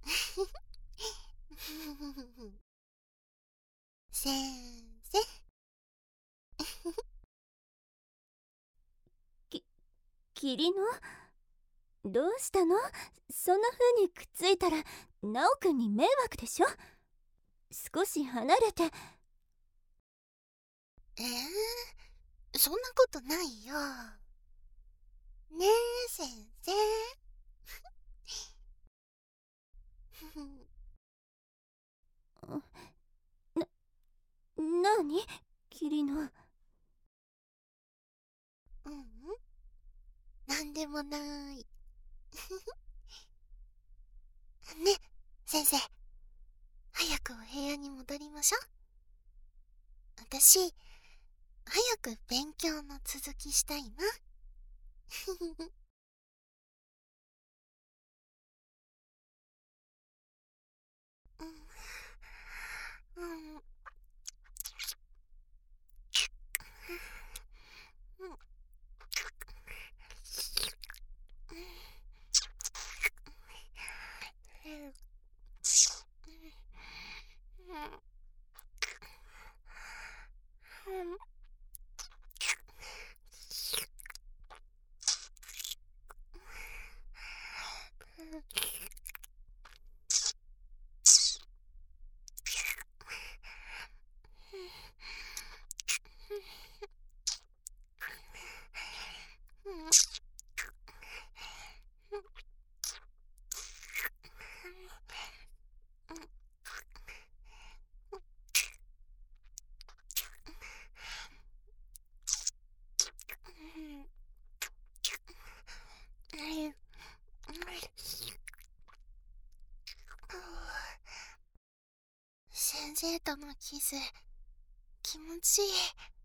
先生。 霧の、どうしたの？そんな風にくっついたらナオくんに迷惑でしょ。少し離れて。 そんなことないよ。ねえ、先生。 なに霧の。 なんでもない。ね、先生。早くお部屋に戻りましょう。私、早く勉強の続きしたいな。うん。先生とのキス、気持ちいい。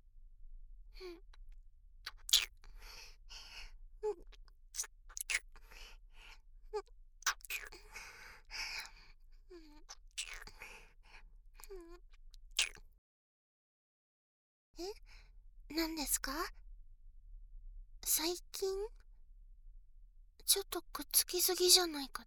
何ですか？最近ちょっとくっつきすぎじゃないかって？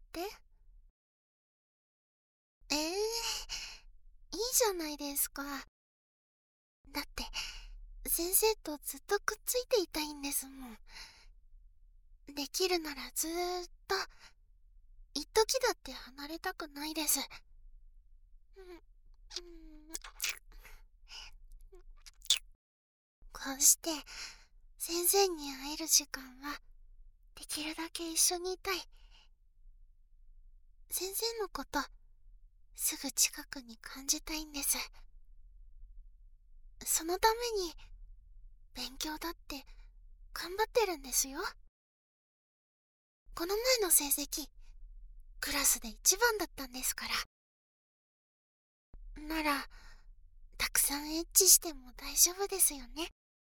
いいじゃないですか。だって先生とずっとくっついていたいんですもん。できるならずーっと、一時だって離れたくないです。こうして先生に会える時間はできるだけ一緒にいたい。先生のことすぐ近くに感じたいんです。そのために勉強だって頑張ってるんですよ。この前の成績クラスで一番だったんですから。ならたくさんエッチしても大丈夫ですよね。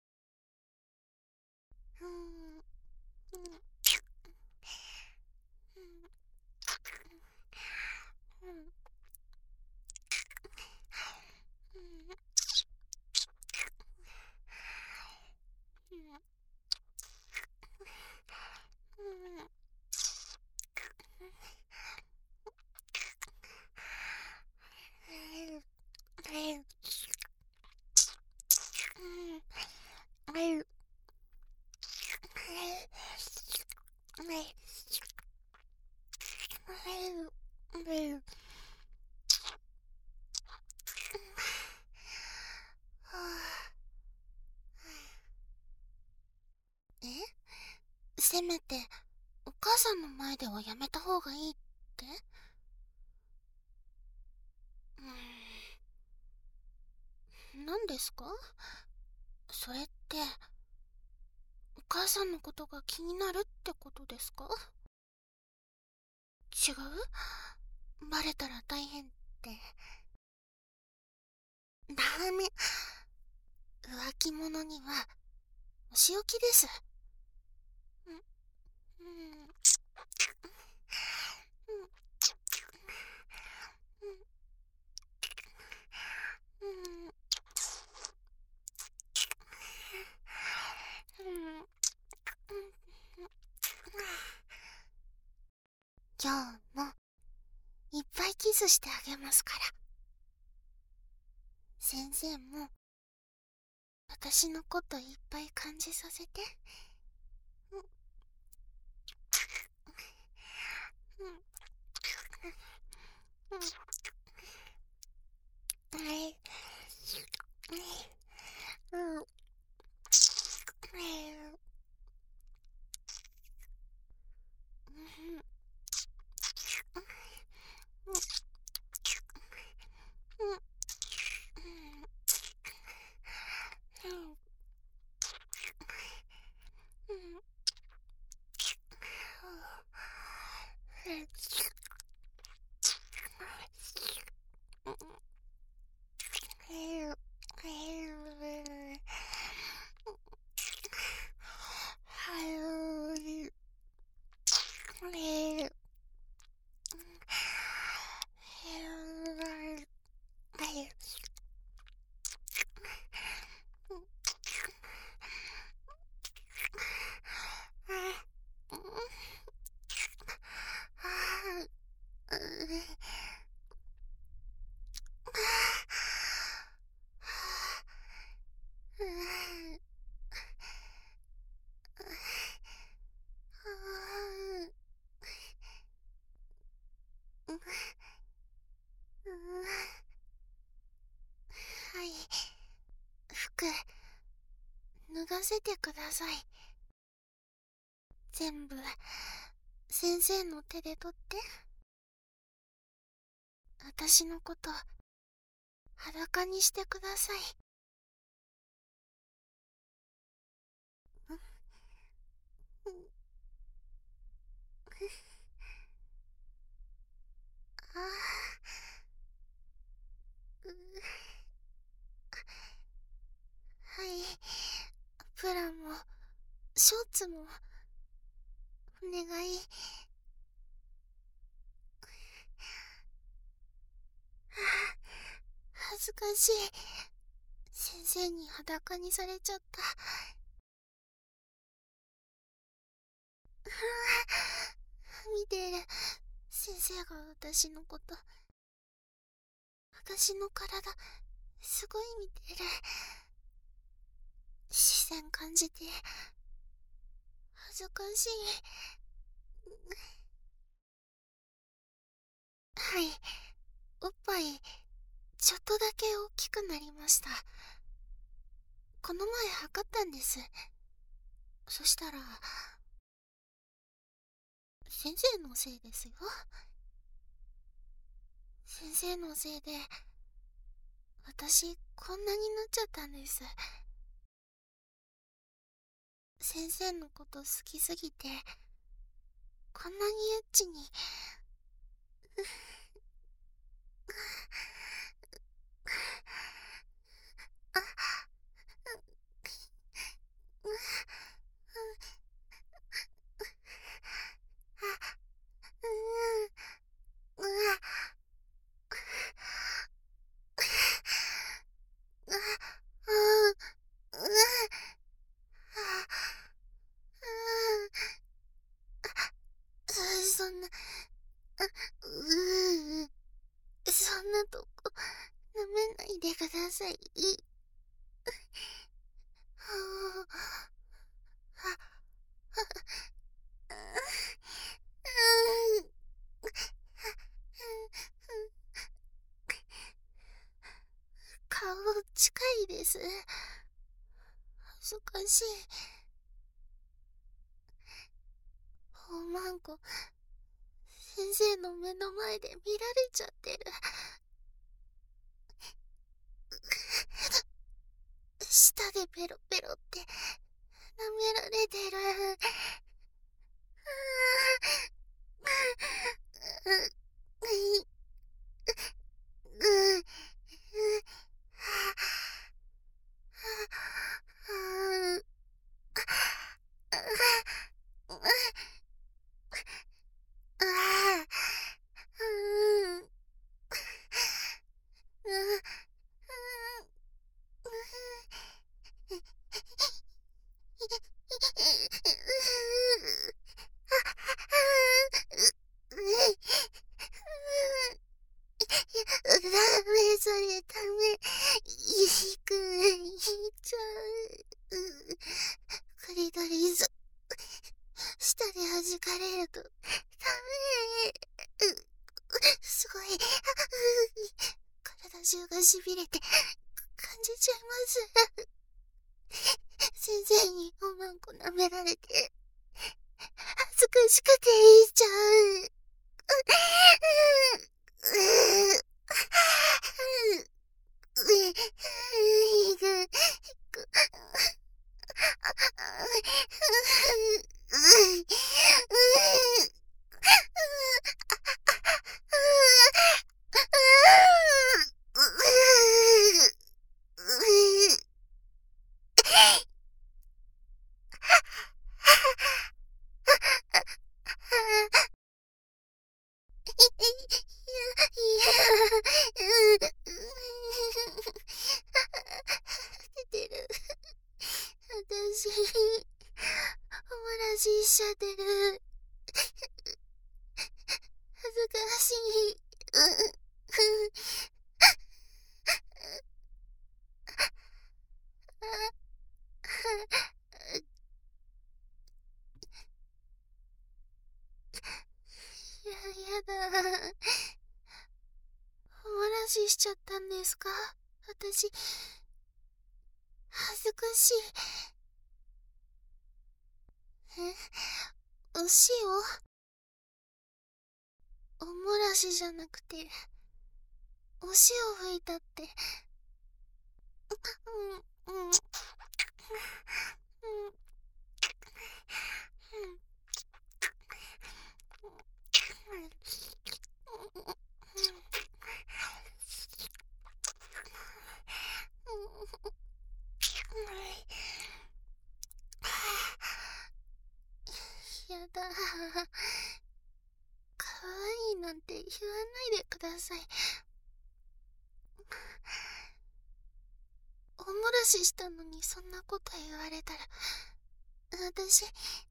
せめてお母さんの前ではやめた方がいいって？何ですかそれって？お母さんのことが気になるってことですか？違う？バレたら大変って。ダメ。浮気者にはお仕置きです。今日もキスしてあげますから。先生も私のこといっぱい感じさせて。はい、服脱がせてください。全部先生の手で取って。私のこと裸にしてください。あー、はい、プラもショーツもお願い。恥ずかしい。先生に裸にされちゃった。見てる。先生が私のこと。私の体、すごい見てる。視線感じて、恥ずかしい。はい、おっぱい、ちょっとだけ大きくなりました。この前測ったんです。そしたら、先生のせいですよ。先生のせいで、私、こんなになっちゃったんです。先生のこと好きすぎて、こんなにエッチに。そんな、そんなとこ、舐めないでください。顔近いです。恥ずかしい。おまんこ、先生の目の前で見られちゃってる。舌でペロペロって舐められてる。 かれると寒い。すごい。体中がしびれて感じちゃいます。先生におまんこ舐められて恥ずかしくて言っちゃう。出てる。私、おもらししちゃってる。恥ずかしい。やだ。おもらししちゃったんですか？私、恥ずかしい。お塩？おもらしじゃなくて、お塩吹いたって。やだ。かわいいなんて言わないでください。おもらししたのにそんなこと言われたら、私、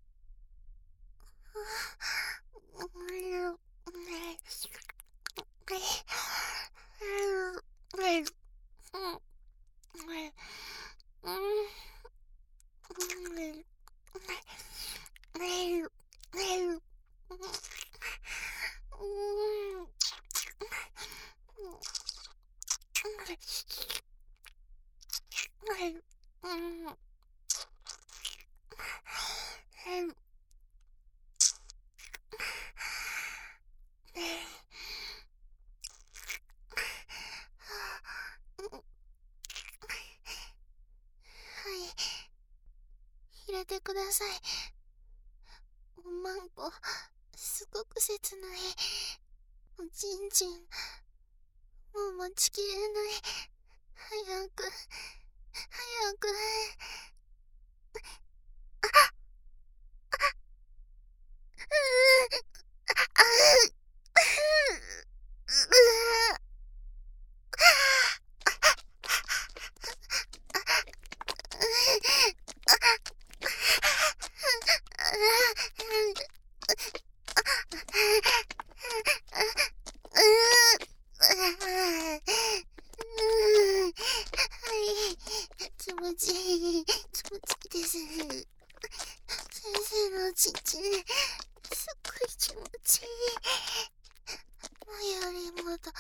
入れてください。おまんこ、すごく切ない。おちんちん、もう待ちきれない。早く、早く。気持ちいいです。先生のおちんちん、すっごい気持ちいい。前よりもっと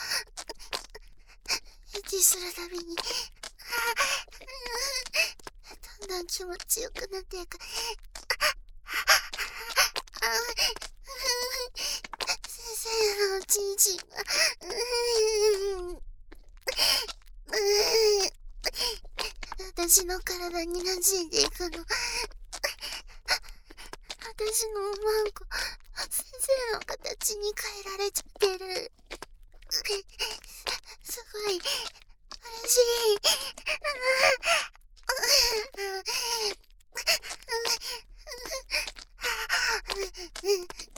エッチするたびにだんだん気持ちよくなっていく。先生のおちんちんが私の体に馴染んでいくの。私のおまんこ、先生の形に変えられちゃってる。すごい、嬉しい。